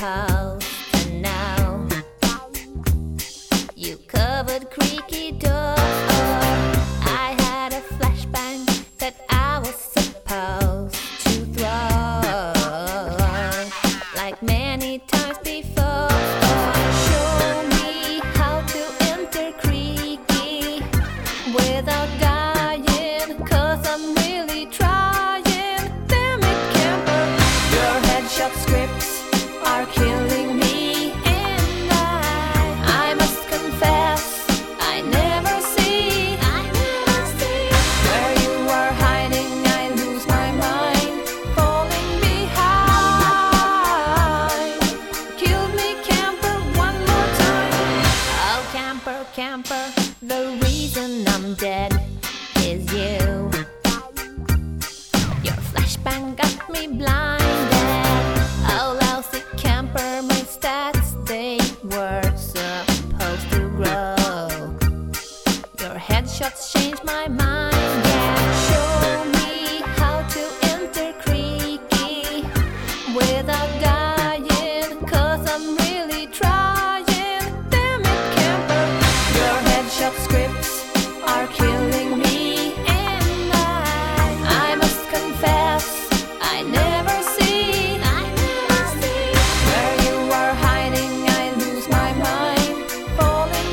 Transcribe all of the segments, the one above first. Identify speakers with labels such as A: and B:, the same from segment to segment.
A: supposed to know. You covered creaky doors. I had a flashbang that I was supposed to throw, like many times before. Show me how to enter creaky without dying, 'cause I'm really trying. Damn it, camper, your headshot scripts are killing me, and I must confess, I never see where you are hiding. I lose my mind, falling behind. Killed me, camper, one more time. Oh, camper, camper, the reason I'm dead is you. Your flashbang got me blinded. Oh, lousy camper, my stats, they were supposed to grow. Your headshots changed my mind. Yeah, show me how to enter creaky without dying, 'cause I'm really trying. Damn it, camper, your headshot scripts are killing me, and I must confess, I never see where you are hiding. I lose my mind, falling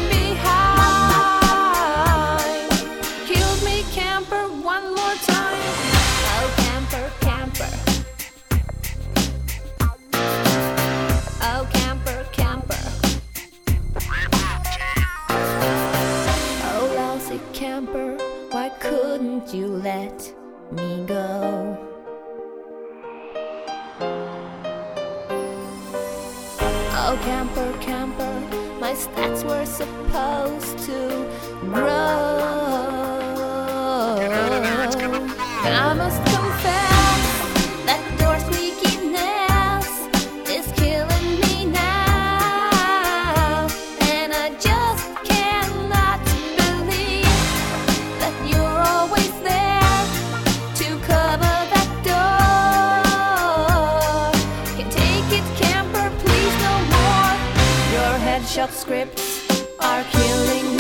A: behind. Killed me, camper, one more time. Oh, camper, camper. Oh, camper, camper. Oh, lousy camper, why couldn't you let me go? Oh, camper, camper, my stats were supposed to grow. I must confess, that door squeakiness is killing me now, and I just cannot believe that you're always there to cover that door. Can't take it, camper, please no more. Your headshot scripts are killing